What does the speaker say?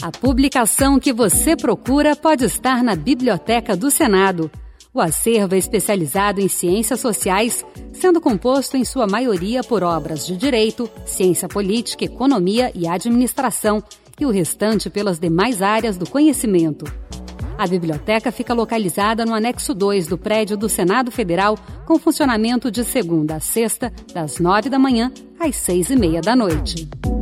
A publicação que você procura pode estar na Biblioteca do Senado. O acervo é especializado em ciências sociais, sendo composto em sua maioria por obras de direito, ciência política, economia e administração, e o restante pelas demais áreas do conhecimento. A biblioteca fica localizada no anexo 2 do prédio do Senado Federal, com funcionamento de segunda a sexta, das 9 da manhã às 6:30 da noite.